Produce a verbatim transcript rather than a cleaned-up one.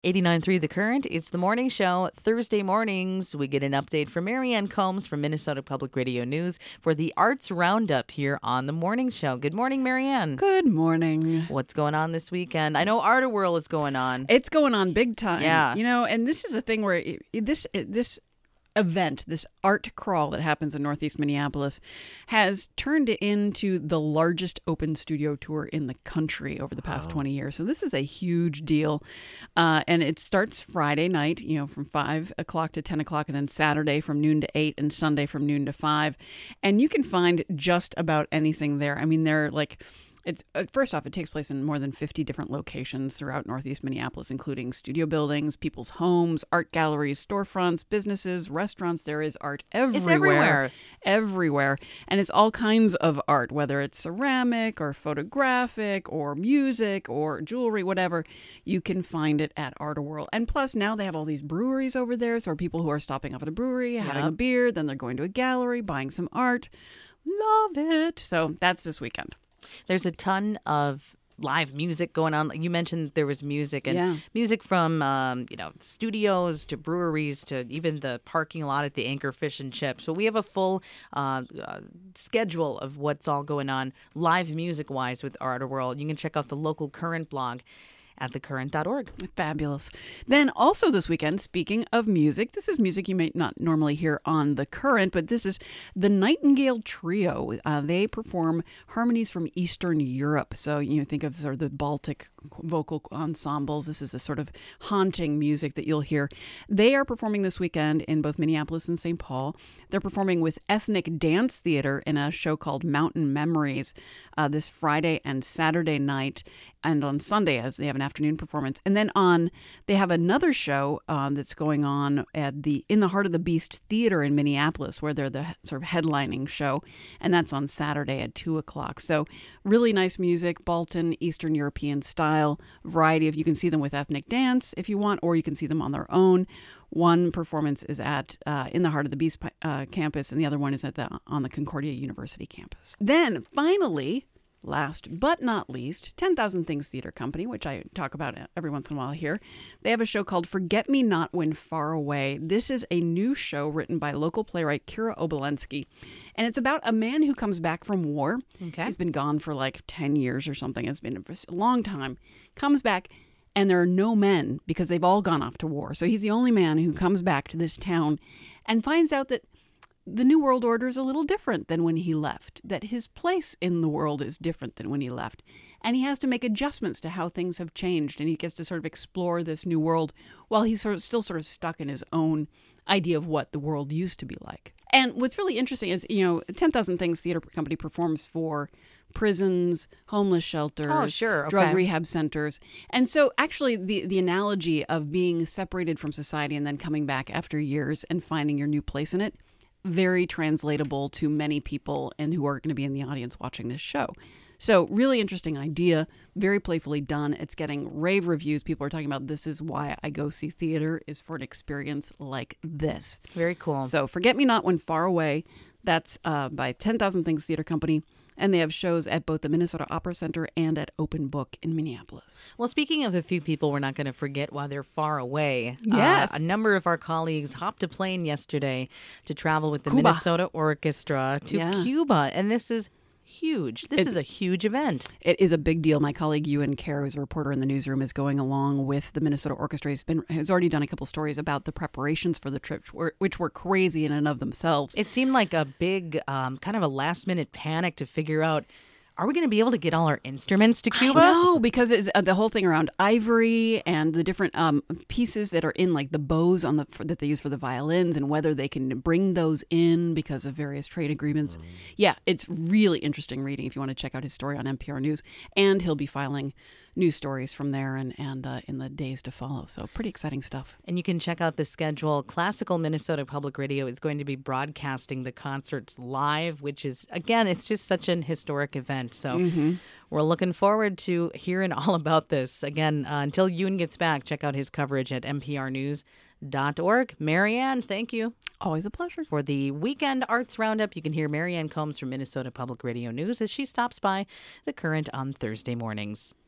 eighty-nine point three The Current. It's the morning show. Thursday mornings, we get an update from Marianne Combs from Minnesota Public Radio News for the Arts Roundup here on the morning show. Good morning, Marianne. Good morning. What's going on this weekend? I know Art Whirl is going on. It's going on big time. Yeah. You know, and this is a thing where it, this this event, this art crawl that happens in Northeast Minneapolis, has turned into the largest open studio tour in the country over the past wow. twenty years. So this is a huge deal. Uh, and it starts Friday night, you know, from five o'clock to ten o'clock, and then Saturday from noon to eight, and Sunday from noon to five. And you can find just about anything there. I mean, they're like... It's uh, first off, it takes place in more than fifty different locations throughout Northeast Minneapolis, including studio buildings, people's homes, art galleries, storefronts, businesses, restaurants. There is art everywhere. It's everywhere. Everywhere. And it's all kinds of art, whether it's ceramic or photographic or music or jewelry, whatever. You can find it at Art Whirl. And plus, now they have all these breweries over there. So people who are stopping off at a brewery, yep. having a beer, then they're going to a gallery, buying some art. Love it. So that's this weekend. There's a ton of live music going on. You mentioned there was music and yeah. music from, um, you know, studios to breweries to even the parking lot at the Anchor Fish and Chips. So we have a full uh, uh, schedule of what's all going on live music-wise with Art Whirl. You can check out the local Current blog at the current dot org. Fabulous. Then also this weekend, speaking of music, this is music you may not normally hear on The Current, but this is the Nightingale Trio. Uh, they perform harmonies from Eastern Europe. So you know, think of sort of the Baltic vocal ensembles. This is a sort of haunting music that you'll hear. They are performing this weekend in both Minneapolis and Saint Paul. They're performing with Ethnic Dance Theater in a show called Mountain Memories uh, this Friday and Saturday night, and on Sunday as they have an afternoon performance. And then on, they have another show um, that's going on at the In the Heart of the Beast Theater in Minneapolis, where they're the sort of headlining show, and that's on Saturday at two o'clock. So really nice music, Balkan, Eastern European style, variety of, you can see them with ethnic dance if you want, or you can see them on their own. One performance is at uh, In the Heart of the Beast uh, campus, and the other one is at the on the Concordia University campus. Then finally, last but not least, ten thousand Things Theater Company, which I talk about every once in a while here. They have a show called Forget Me Not When Far Away. This is a new show written by local playwright Kira Obolensky, and it's about a man who comes back from war. Okay. He's been gone for like ten years or something. It's been a long time. Comes back, and there are no men because they've all gone off to war. So he's the only man who comes back to this town and finds out that the New World Order is a little different than when he left, that his place in the world is different than when he left. And he has to make adjustments to how things have changed, and he gets to sort of explore this new world while he's sort of still sort of stuck in his own idea of what the world used to be like. And what's really interesting is, you know, ten thousand Things Theater Company performs for prisons, homeless shelters, oh, sure. okay. drug rehab centers. And so actually the, the analogy of being separated from society and then coming back after years and finding your new place in it, very translatable to many people and who are going to be in the audience watching this show. So really interesting idea, very playfully done. It's getting rave reviews. People are talking about this is why I go see theater, is for an experience like this. Very cool. So Forget Me Not When Far Away. That's uh, by ten thousand Things Theater Company. And they have shows at both the Minnesota Opera Center and at Open Book in Minneapolis. Well, speaking of a few people we're not going to forget while they're far away. Yes. Uh, a number of our colleagues hopped a plane yesterday to travel with the Cuba. Minnesota Orchestra to Yeah. Cuba. And this is huge. This It's, is a huge event. It is a big deal. My colleague Ewan Kerr, who's a reporter in the newsroom, is going along with the Minnesota Orchestra. He's been has already done a couple stories about the preparations for the trip, which were, which were crazy in and of themselves. It seemed like a big, um, kind of a last-minute panic to figure out, are we going to be able to get all our instruments to Cuba? No, because it's, uh, the whole thing around ivory and the different um, pieces that are in, like the bows on the for, that they use for the violins, and whether they can bring those in because of various trade agreements. Mm. Yeah, it's really interesting reading if you want to check out his story on N P R News. And he'll be filing news stories from there and, and uh, in the days to follow. So pretty exciting stuff. And you can check out the schedule. Classical Minnesota Public Radio is going to be broadcasting the concerts live, which is, again, it's just such an historic event. So mm-hmm. we're looking forward to hearing all about this. Again, uh, until Ewan gets back, check out his coverage at N P R news dot org. Marianne, thank you. Always a pleasure. For the Weekend Arts Roundup, you can hear Marianne Combs from Minnesota Public Radio News as she stops by The Current on Thursday mornings.